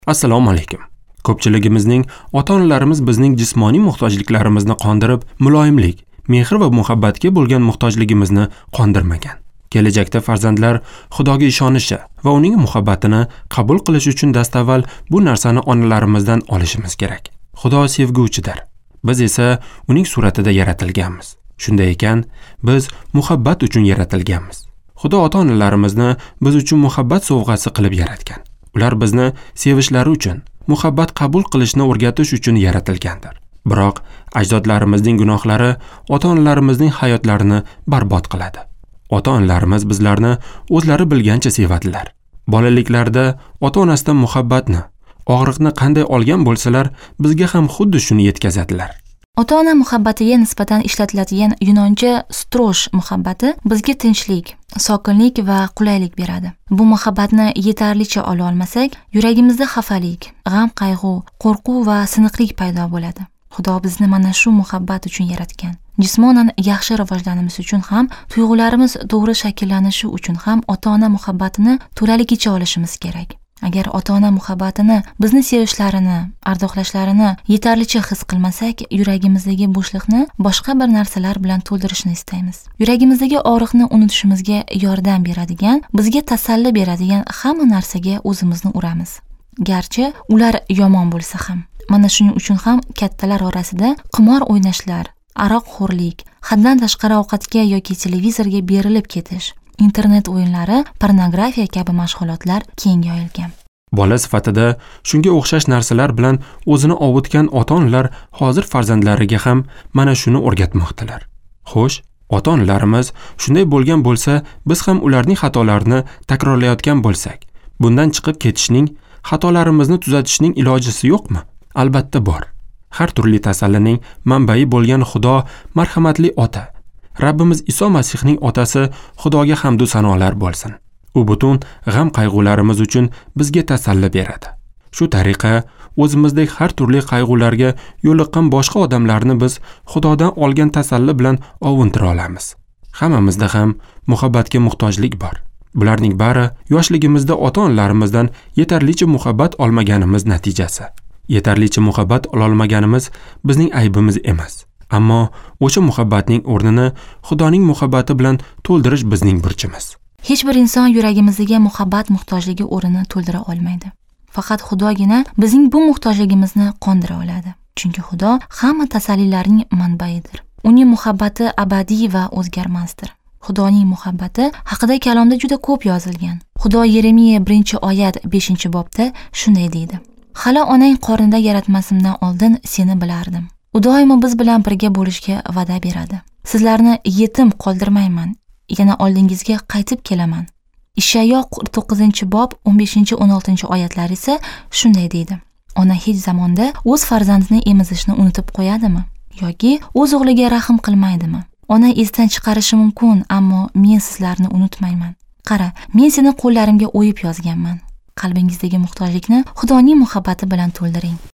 Assalomu alaykum. Ko'pchiligimizning ota-onalarimiz bizning jismoniy muhtojliklarimizni qondirib, muloyimlik, mehr va muhabbatga bo'lgan muhtojligimizni qondirmagan. Kelajakda farzandlar Xudoga ishonishi va uning muhabbatini qabul qilish uchun dastavval bu narsani onalarimizdan olishimiz kerak. Xudo sevguvchidir. Biz esa uning suratida yaratilganmiz. Shunday ekan, biz muhabbat uchun yaratilganmiz. Xudo ota-onalarimizni biz uchun muhabbat sovg'asi qilib yaratgan. Ular bizni sevishlari uchun, muhabbat qabul qilishni o'rgatish uchun yaratilgandir. Biroq ajdodlarimizning gunohlari ota-onalarimizning hayotlarini barbod qiladi. Ota-onalarimiz bizlarni o'zlari bilgancha sevadilar. Bolaliklarda ota-onasidan muhabbatni, og'riqni qanday olgan bo'lsalar, bizga ham xuddi shuni yetkazadilar. Ota-ona muhabbatiga nisbatan ishlatiladigan yunoncha strosh muhabbati bizga tinchlik, sokinlik va qulaylik beradi. Bu muhabbatni yetarlicha ola olmasak, yuragimizda xafalik, g'am-qayg'u, qo'rquv va siniqlik paydo bo'ladi. Xudo bizni mana shu muhabbat uchun yaratgan. Jismonan yaxshi rivojlanishimiz uchun ham, tuyg'ularimiz to'g'ri shakllanishi uchun ham ota-ona muhabbatini to'laligicha olishimiz kerak. Agar ota-ona muhabbatini, bizni sevishlarini, ardoqlashlarini yetarlicha his qilmasak, yuragimizdagi bo'shliqni boshqa bir narsalar bilan to'ldirishni istaymiz. Yuragimizdagi og'riqni unutishimizga yordam beradigan, bizga tasalli beradigan hamma narsaga o'zimizni uramiz. Garchi ular yomon bo'lsa ham. Mana shuning uchun ham kattalar orasida qimor o'ynashlar, aroqxo'rlik, haddan tashqari ovqatga yoki televizorga berilib ketish, internet o'yinlari, pornografiya kabi mashg'ulotlar keng yoyilgan. Bola sifatida shunga o'xshash narsalar bilan o'zini ovutgan ota-onalar hozir farzandlariga ham mana shuni o'rgatmoqdalar. Xo'sh, ota-onalarimiz shunday bo'lgan bo'lsa, biz ham ularning xatolarini takrorlayotgan bo'lsak, bundan chiqib ketishning, xatolarimizni tuzatishning ilojisi yo'qmi? Albatta bor. Har turli tasallining manbai bo'lgan Xudo marhamatli ota. Rabbimiz Iso Masihning otasi Xudoga hamd va sanolar bo'lsin. U butun g'am-qayg'ularimiz uchun bizga tasalli beradi. Shu tariqa o'zimizdek har turli qayg'ularga yo'liqqan boshqa odamlarni biz Xudodan olgan tasalli bilan ovuntira olamiz. Hammamizda ham muhabbatga muhtojlik bor. Bularning bari yoshligimizda ota-onalarimizdan yetarlicha muhabbat olmaganimiz natijasi. Yetarlicha muhabbat ololmaganimiz bizning aybimiz emas. Ammo o'sha muhabbatning o'rnini Xudoning muhabbati bilan to'ldirish bizning burchimiz. Hech bir inson yuragimizdagi muhabbat muhtojligi o'rnini to'ldira olmaydi. Faqat Xudogina bizning bu muhtojligimizni qondira oladi. Chunki Xudo hamma tasallilarning manbaidir. Uning muhabbati abadiy va o'zgarmasdir. Xudoning muhabbati haqida kalomda juda ko'p yozilgan. Xudo Yeremiya 1-oyat 5-bobda shunday deydi: "Hali onang qornida yaratmasimdan oldin seni bilardim." U doimo biz bilan birga bo'lishga va'da beradi. Sizlarni yetim qoldirmayman, yana oldingizga qaytib kelaman. Ishayo 9-bob 15-16 oyatlar esa shunday deydi: Ona hech zamonda o'z farzandini emizishni unutib qo'yadimi? Yoki o'z o'g'liga rahm qilmaydimi? Ona esdan chiqarishi mumkin, ammo men sizlarni unutmayman. Qara, men seni qo'llarimga o'yib yozganman. Qalbingizdagi muhtojlikni Xudoning muhabbati bilan to'ldiring.